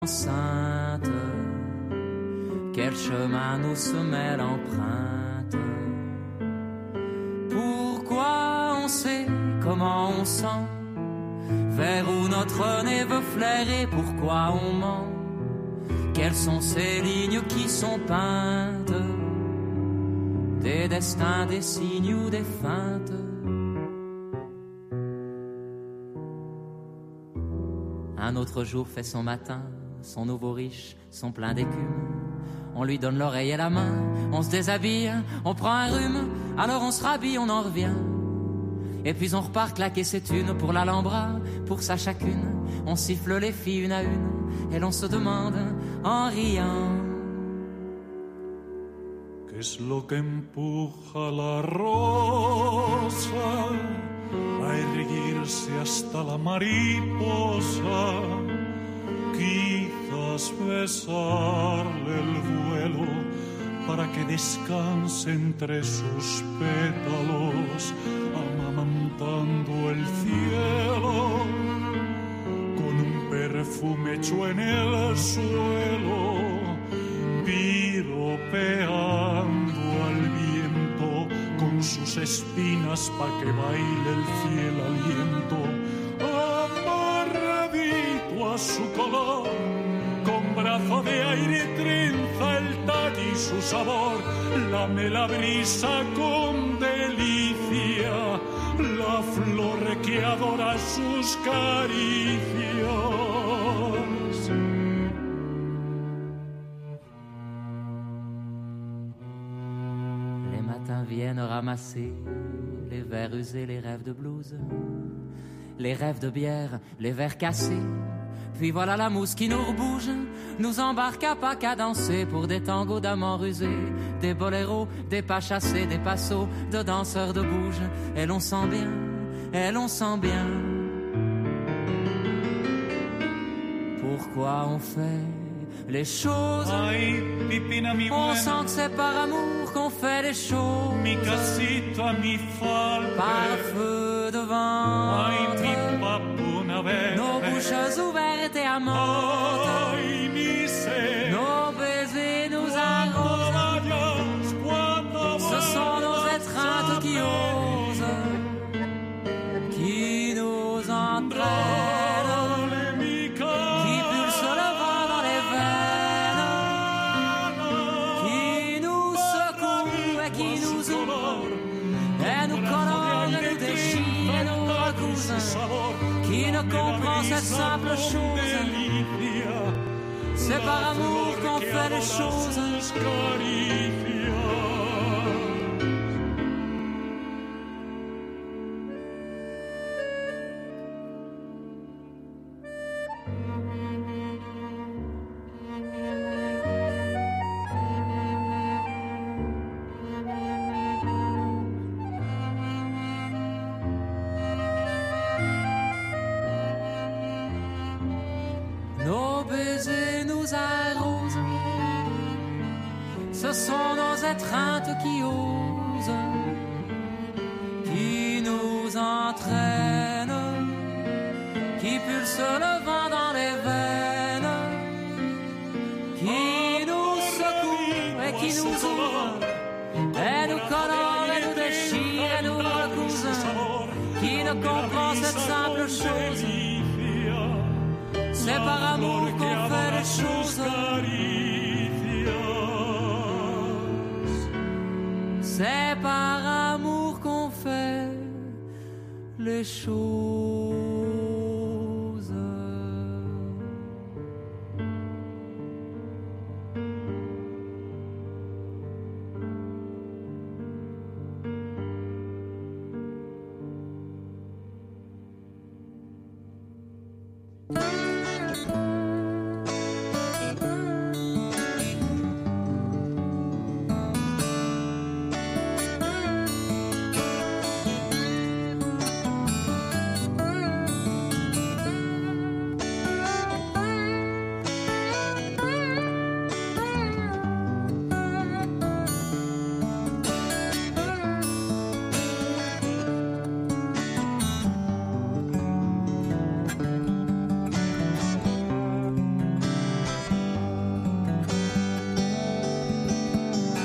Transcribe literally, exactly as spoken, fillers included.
enceinte, quel chemin nos semelles empruntent. Pourquoi on sait comment on sent, vers où notre nez veut flairer, pourquoi on ment, quelles sont ces lignes qui sont peintes, des destins, des signes ou des feintes. Un autre jour fait son matin, son nouveau riche, son plein d'écume. On lui donne l'oreille et la main, on se déshabille, on prend un rhume, alors on se rhabille, on en revient. Et puis on repart claquer ses thunes pour l'Alhambra, pour sa chacune. On siffle les filles une à une, et l'on se demande en riant: ¿Qué es lo que empuja la rosa a erguirse hasta la mariposa? Quizás besarle el vuelo para que descanse entre sus pétalos, amamantando el cielo con un perfume hecho en el suelo, piropeando al viento con sus espinas para que baile el fiel aliento. A su color, con brazo de aire trenza el tallo y su sabor, lame la brisa con delicia, la flor que adora sus caricias. Les matins viennent ramasser les verres usés, les rêves de blues, les rêves de bière, les verres cassés. Puis voilà la mousse qui nous rebouge, nous embarque à pas qu'à danser pour des tangos d'amants rusés, des boléros, des pas chassés, des passos de danseurs de bouge. Et l'on sent bien, et l'on sent bien. Pourquoi on fait les choses? Ay, Pipina, mi on buena, sent que c'est par amour qu'on fait les choses. Mi casita, mi falda, par feu de vent. Ay, mi papuna verde, nos bouches ouvertes et amantes. Ay, mi sed, nos baisers nous arrosent. Ce sont nos étreintes qui osent, qui nous entraînent, qui pulsent le vent dans les veines, qui nous secouent et qui nous ouvrent, et nous colorent, et nous déchirent, et nous recousent. Qui ne comprend cette simple chose? C'est par amour qu'on fait les choses. Nos baisers nous arrosent, ce sont nos étreintes qui osent, qui nous entraînent, qui pulsent le vent dans les veines, qui nous secouent et qui nous ouvrent, et nous colorent et nous déchirent et nous recousent. Qui ne comprend cette simple chose? C'est par amour qu'on fait les choses. C'est par amour qu'on fait les choses.